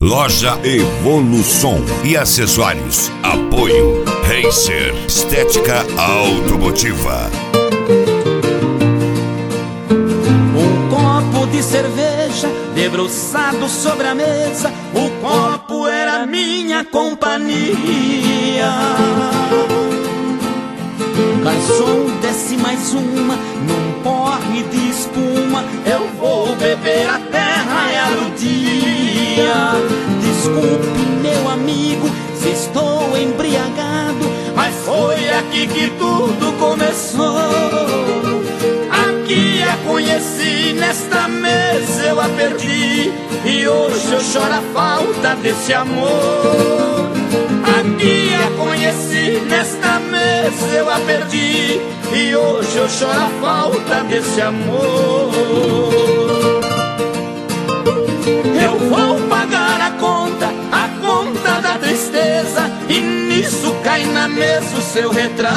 Loja Evolução e acessórios. Apoio Racer Estética Automotiva. Um copo de cerveja debruçado sobre a mesa. O copo era minha companhia. Garçom, desce mais uma num porre de espuma. Eu vou beber até raiar o dia. Desculpe, meu amigo, se estou embriagado, mas foi aqui que tudo começou. Aqui a conheci, nesta mesa eu a perdi, e hoje eu choro a falta desse amor. Aqui a conheci, nesta mesa eu a perdi, e hoje eu choro a falta desse amor. Eu vou pagar a conta da tristeza, e nisso cai na mesa o seu retrato.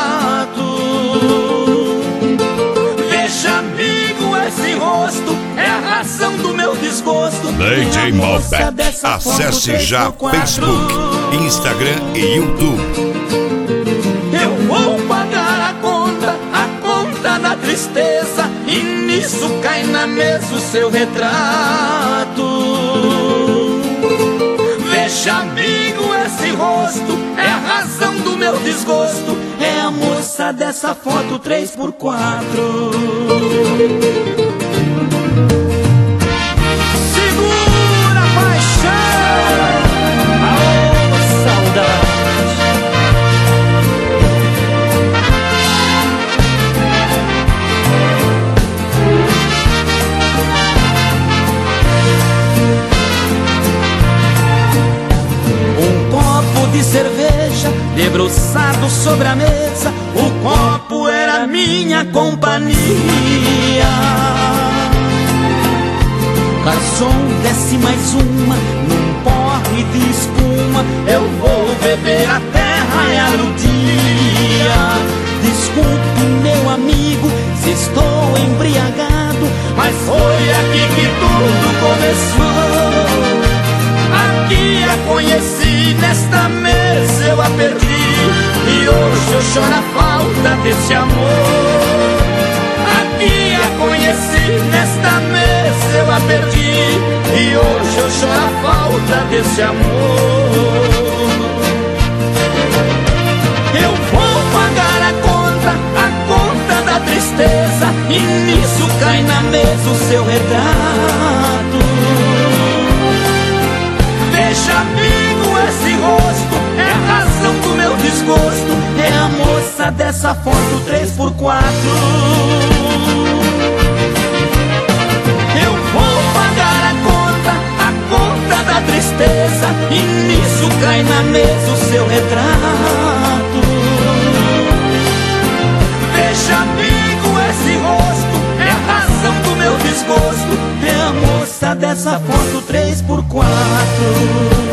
Veja, amigo, esse rosto é a razão do meu desgosto. DJ Malbec. Acesse já Facebook, Instagram e YouTube. Eu vou pagar a conta da tristeza, e nisso cai na mesa o seu retrato. Veja, amigo, esse rosto é a razão do meu desgosto. É a moça dessa foto 3x4. Segura a paixão, aô, saudade. De cerveja debruçado sobre a mesa. O copo era minha companhia. Garçom, desce mais uma num porre de espuma. Eu vou beber até raiar o dia. Desculpe, meu amigo, se estou embriagado, mas foi aqui que tudo começou. Aqui a conheci, nesta mesa eu a perdi, e hoje eu choro a falta desse amor. Aqui a conheci, nesta mesa eu a perdi, e hoje eu choro a falta desse amor. Eu vou pagar a conta da tristeza, e nisso cai na mesa o seu retrato. Veja, amigo, esse rosto é a razão do meu desgosto. É a moça dessa foto 3x4. Eu vou pagar a conta da tristeza, e nisso cai na mesa o seu retrato. Veja, amigo, esse rosto é a razão do meu desgosto. É a moça dessa foto 3x4.